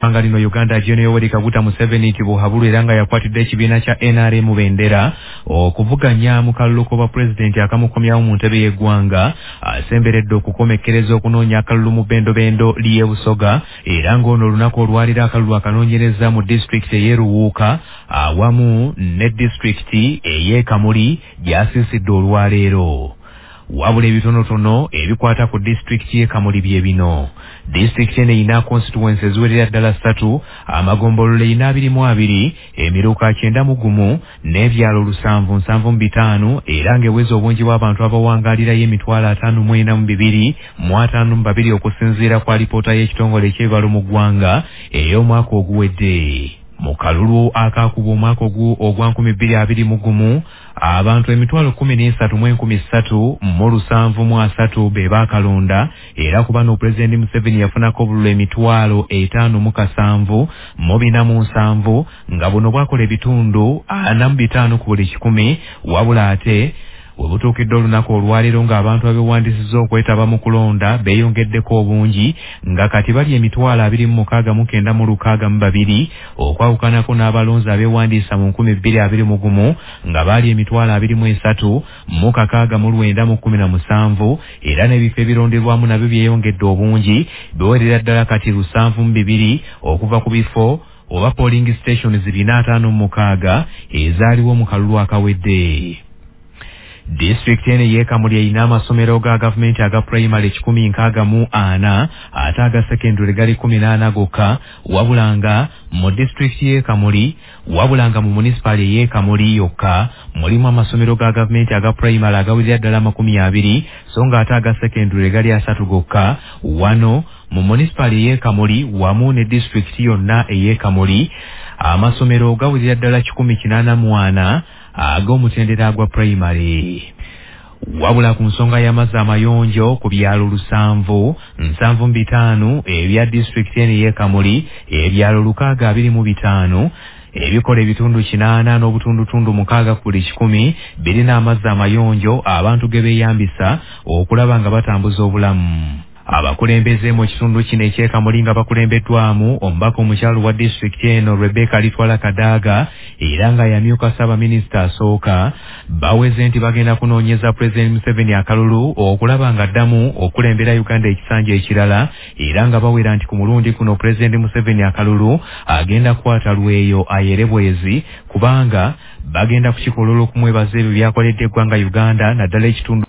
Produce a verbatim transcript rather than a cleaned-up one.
ggwanga lino Uganda Gen. Yoweri Kaguta Museveni tibuhabulu era nga yakwatidde ekibiina kya N R M bendera okuvuganya mu kalulu k'obwa pulezidenti akamukomyawo mu ntebe y'eggwanga asemberedde okukomekkereza okunoonya akalulu mu bendobendo ly'e Busoga era ng'ono olunaku olwalira akalulu akanoonyereza mu disitulikiti ey'e Ruwuuka awamu ne disitulikiti ey'e Kamuli gyasiisidde olwaleero. Wabula ebitonotono ebikwata ku disitulikiti y'e Kamuli bye bino. Disitulikiti eno erina constituency eziwerera ddala ssatu, amagombolola erina abiri mu abiri, emiruka kyenda mu gumu n'ebyalo lusanvu nsanvu mu bitaano era ng'eweza obungi bw'abantu abawangaalirayo emitwalo ataano mu ena mu bibiri mu ataano mu babiri okusinziira ku alipoota y'ekitongole eky'ebibalo mu ggwanga ey'omwaka oguwedde. Mu kalulu akakuba omwaka ogwa nkumi bbiri abiri mu gumu abantu emitwalo kkumi n'esatu mu enkumi ssatu mu lusanvu mu asatu be baakalonda era ku bano Pulezidenti Museveni yafunako obululu emitwalo etaano mu kasanvu mu bina mu nsanvu nga buno bwakola ebitundu ana mu bitaano ku buli kikumi wabula ate we butuukidde olunaku olwaleero ng'abantu abeewandisizza okwetaba mu kulonda beeyongeddeko obungi nga kati bali emitwalo abiri mu mukaaga mu kenda mu lukaaga mu babiri okwawukanako n'abalonzi abeewandiisa mu nkumi bbiri abiri mu gumu nga baali emitwalo abiri mu esatu mu kakaaga mu lwenda mu kkumi na musanvu era n'ebifo ebironderwamu nabyo byeyongedde obungi biwerera ddala kati lusanvu mu bibiri okuva ku bifo oba polling stations bina ataano mu mukaaga ezaaliwo mu kalulu akawedde. Disitulikiti eno y'e Kamuli erina amasomero ga gavumenti aga primary kikumi nkaaga mu ana ate aga secondary gali kumi n'ana gokka wabula nga mu disitulikiti y'e Kamuli wabula nga mu municipal y'e Kamuli yokka mulimu amasomero ga gavumenti aga primary agawerera ddala amakumi abiri so nga ate aga secondary gali asatu gokka wano mu municipal y'e Kamuli wamu ne disitulikiti yonna ey'e Kamuli amasomero gawerera ddala kikumi kinaana mu ana ag'omutendera agwa primary. Wabula ku nsonga y'amazzi amayonjo ku byalo lusanvu nsanvu mu bitaano ebya disitulikiti eno y'e Kamuli ebyalo lukaaga abiri mu bitaano ebikola ebitundu kinaana n'obutundutundu mukaaga ku buli kikumi birina amazzi amayonjo abantu ge beeyambisa okulaba nga batambuza obulamu. Abakulembeze mu kitundu kino eky'e Kamuli nga bakulembeddwamu omubaka omukyalo wa disitulikiti eno Rebecca Litwala Kadaga era nga yamyuka Ssaabaminisita asooka baweze nti bagenda kunoonyeza Pulezidenti Museveni akalulu okulaba nga addamu okulembera Uganda ekisanja ekirala era nga bawera nti ku mulundi kuno Pulezidenti Museveni akalulu agenda kukwata lweyo ayere bwezi kubanga bagenda kukikola olw'okumwebaza ebyo byakoledde eggwanga Uganda naddala ekitundu